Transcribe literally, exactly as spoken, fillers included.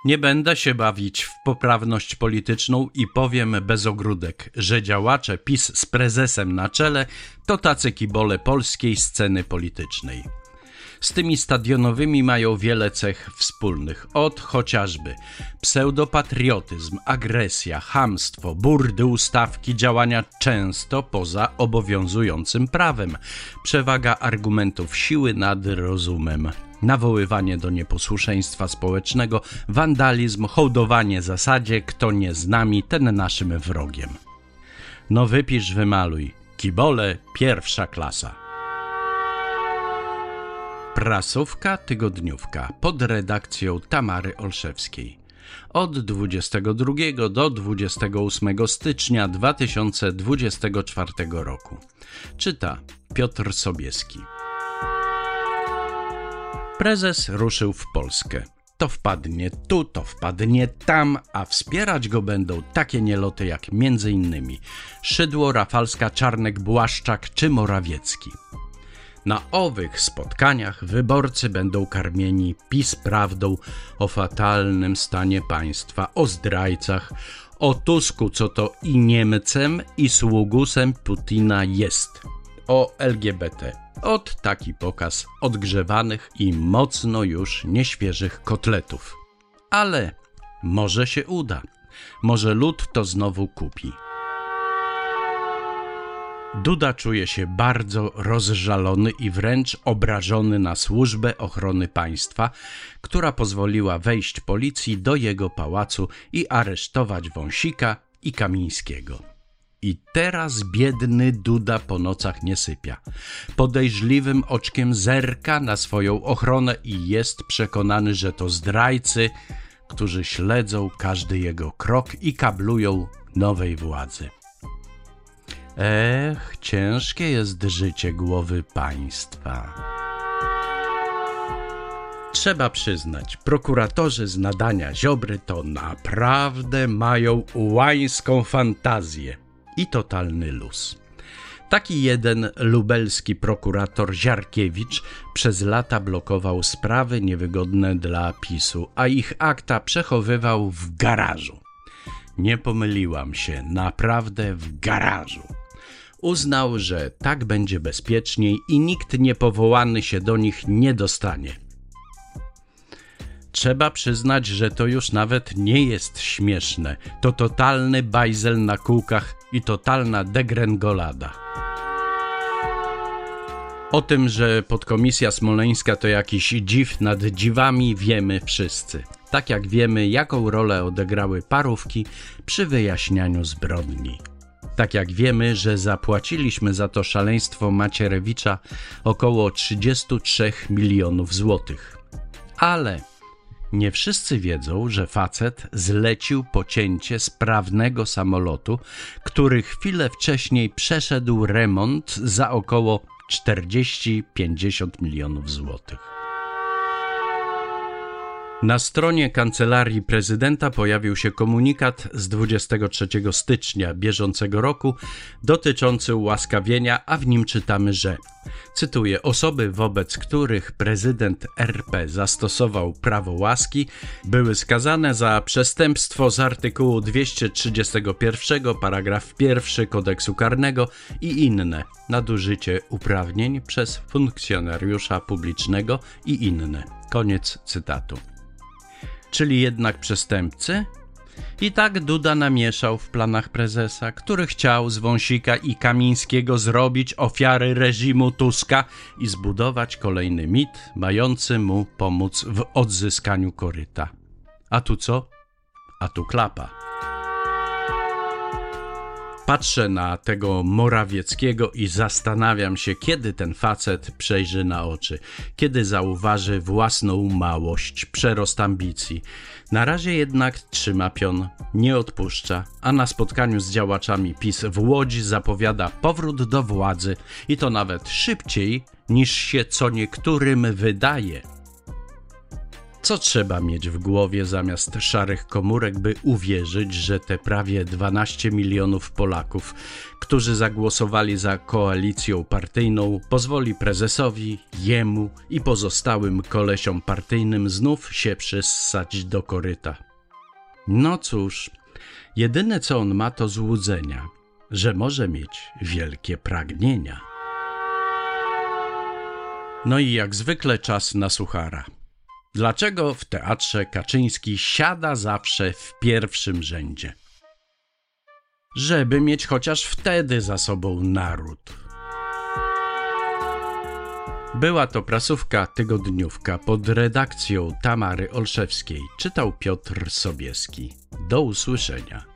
Nie będę się bawić w poprawność polityczną i powiem bez ogródek, że działacze PiS z prezesem na czele to tacy kibole polskiej sceny politycznej. Z tymi stadionowymi mają wiele cech wspólnych, od chociażby pseudopatriotyzm, agresja, chamstwo, burdy ustawki, działania często poza obowiązującym prawem, przewaga argumentów siły nad rozumem, nawoływanie do nieposłuszeństwa społecznego, wandalizm, hołdowanie zasadzie kto nie z nami, ten naszym wrogiem. No wypisz, wymaluj, kibole pierwsza klasa. Prasówka tygodniówka pod redakcją Tamary Olszewskiej. Od dwudziestego drugiego do dwudziestego ósmego stycznia dwa tysiące dwudziestego czwartego roku. Czyta Piotr Sobieski. Prezes ruszył w Polskę. To wpadnie tu, to wpadnie tam, a wspierać go będą takie nieloty jak między innymi Szydło, Rafalska, Czarnek, Błaszczak czy Morawiecki. Na owych spotkaniach wyborcy będą karmieni PiS prawdą o fatalnym stanie państwa, o zdrajcach, o Tusku, co to i Niemcem, i sługusem Putina jest, o L G B T. Ot taki pokaz odgrzewanych i mocno już nieświeżych kotletów. Ale może się uda, może lud to znowu kupi. Duda czuje się bardzo rozżalony i wręcz obrażony na Służbę Ochrony Państwa, która pozwoliła wejść policji do jego pałacu i aresztować Wąsika i Kamińskiego. I teraz biedny Duda po nocach nie sypia. Podejrzliwym oczkiem zerka na swoją ochronę i jest przekonany, że to zdrajcy, którzy śledzą każdy jego krok i kablują nowej władzy. Ech, ciężkie jest życie głowy państwa. Trzeba przyznać, prokuratorzy z nadania Ziobry to naprawdę mają ułańską fantazję i totalny luz. Taki jeden lubelski prokurator Ziarkiewicz przez lata blokował sprawy niewygodne dla PiSu, a ich akta przechowywał w garażu. Nie pomyliłam się, naprawdę w garażu. Uznał, że tak będzie bezpieczniej i nikt niepowołany się do nich nie dostanie. Trzeba przyznać, że to już nawet nie jest śmieszne. To totalny bajzel na kółkach i totalna degrengolada. O tym, że podkomisja smoleńska to jakiś dziw nad dziwami, wiemy wszyscy. Tak jak wiemy, jaką rolę odegrały parówki przy wyjaśnianiu zbrodni. Tak jak wiemy, że zapłaciliśmy za to szaleństwo Macierewicza około trzydzieści trzy milionów złotych. Ale nie wszyscy wiedzą, że facet zlecił pocięcie sprawnego samolotu, który chwilę wcześniej przeszedł remont za około czterdzieści do pięćdziesięciu milionów złotych. Na stronie Kancelarii Prezydenta pojawił się komunikat z dwudziestego trzeciego stycznia bieżącego roku dotyczący ułaskawienia, a w nim czytamy, że, cytuję, osoby, wobec których prezydent R P zastosował prawo łaski, były skazane za przestępstwo z artykułu dwieście trzydziestego pierwszego, paragraf pierwszy Kodeksu Karnego i inne, nadużycie uprawnień przez funkcjonariusza publicznego i inne. Koniec cytatu. Czyli jednak przestępcy? I tak Duda namieszał w planach prezesa, który chciał z Wąsika i Kamińskiego zrobić ofiary reżimu Tuska i zbudować kolejny mit mający mu pomóc w odzyskaniu koryta. A tu co? A tu klapa. Patrzę na tego Morawieckiego i zastanawiam się, kiedy ten facet przejrzy na oczy, kiedy zauważy własną małość, przerost ambicji. Na razie jednak trzyma pion, nie odpuszcza, a na spotkaniu z działaczami PiS w Łodzi zapowiada powrót do władzy i to nawet szybciej niż się co niektórym wydaje. Co trzeba mieć w głowie zamiast szarych komórek, by uwierzyć, że te prawie dwanaście milionów Polaków, którzy zagłosowali za koalicją partyjną, pozwoli prezesowi, jemu i pozostałym kolesiom partyjnym znów się przyssać do koryta? No cóż, jedyne co on ma to złudzenia, że może mieć wielkie pragnienia. No i jak zwykle czas na suchara. Dlaczego w teatrze Kaczyński siada zawsze w pierwszym rzędzie? Żeby mieć chociaż wtedy za sobą naród. Była to prasówka tygodniówka pod redakcją Tamary Olszewskiej. Czytał Piotr Sobieski. Do usłyszenia.